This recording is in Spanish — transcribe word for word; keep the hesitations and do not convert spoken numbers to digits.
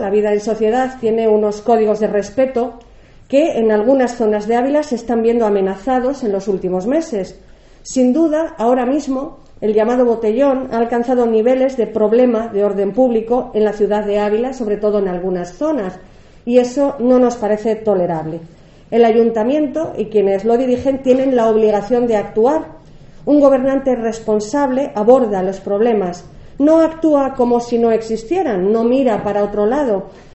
La vida en sociedad tiene unos códigos de respeto que en algunas zonas de Ávila se están viendo amenazados en los últimos meses. Sin duda, ahora mismo, el llamado botellón ha alcanzado niveles de problema de orden público en la ciudad de Ávila, sobre todo en algunas zonas, y eso no nos parece tolerable. El ayuntamiento y quienes lo dirigen tienen la obligación de actuar. Un gobernante responsable aborda los problemas, no actúa como si no existieran, no mira para otro lado,